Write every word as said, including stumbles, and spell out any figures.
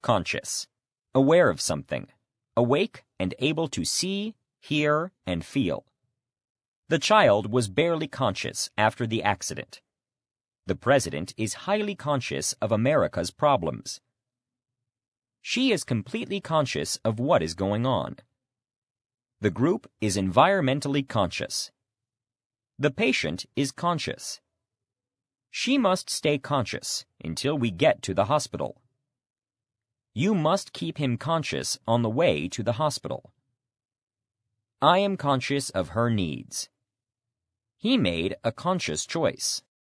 conscious, aware of something, awake and able to see, hear, and feel. The child was barely conscious after the accident. The president is highly conscious of America's problems. She is completely conscious of what is going on. The group is environmentally conscious. The patient is conscious. She must stay conscious until we get to the hospital. You must keep him conscious on the way to the hospital. I am conscious of her needs. He made a conscious choice.